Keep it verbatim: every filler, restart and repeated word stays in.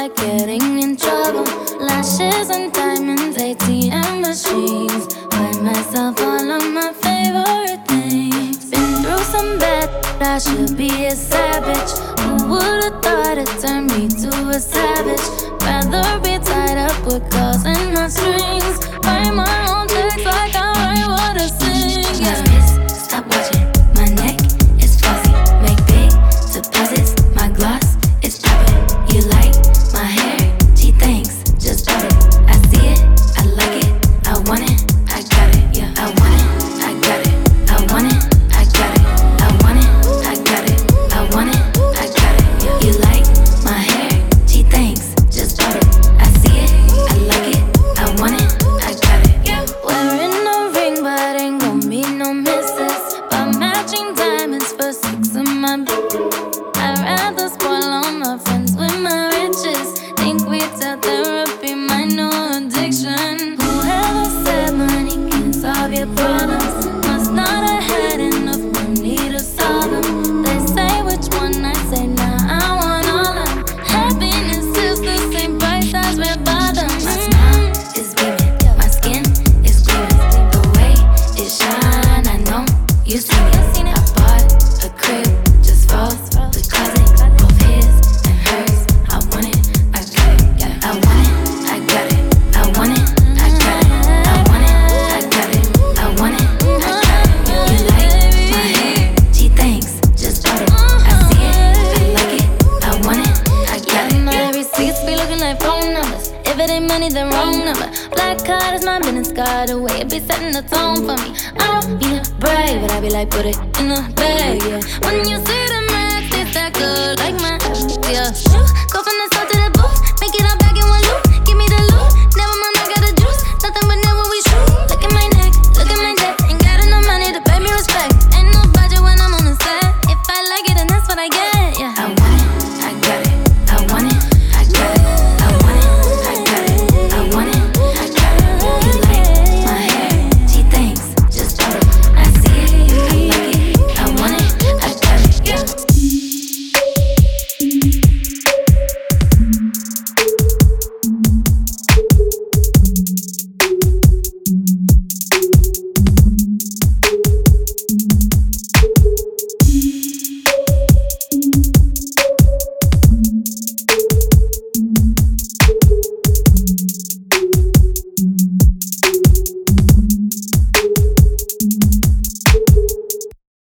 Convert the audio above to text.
like getting in trouble. Lashes and diamonds, A T M machines. Buy myself all of my favorite things. Been through some bad, I should be a savage. Who would've thought it turned me to a savage? Rather be tied up with calls and my strings. Write my own checks like I write what I sing. Yeah. My wrist, stop watching. My neck is fuzzy. Make big deposits. My gloss is popping. You like my hair? Gee, thanks. Just bought it. I see it. I like it. I want it. I got it. Yeah, I want it. I got it. I want it. I got it. I want it. I got it. I want it. I got it. Yeah. You like my hair? Gee, thanks. Just bought it. I see it. I like it. I want it. I got it. Yeah. Wearing a ring, but ain't gon' be no misses. But matching diamonds for six of my bitches. I'd rather spoil all my friends with my riches. Think we tell therapy my new addiction. Whoever said money can solve your problems must not have had enough money to solve them. They say which one, I say nah, I want all of them. Happiness is the same price as red bottoms. My smile is beaming. My skin is gleaming. The way it shine, I know you see me. I bought a crib just for the closet. Both his and hers. I want it. I got it. Yeah, I want it. I got it. I want it. I got it. I want it. I got it. I want it. I got it. You like my hair? Gee, thanks. Just bought it. I see it. I like it. I want it. I got it. My receipts be looking like phone numbers. If it ain't money, then wrong number. Black card is my business card. The way it be setting the tone for me. I don't be a brave, but I be like, put it in the bag, yeah. When you see the max, it's that good.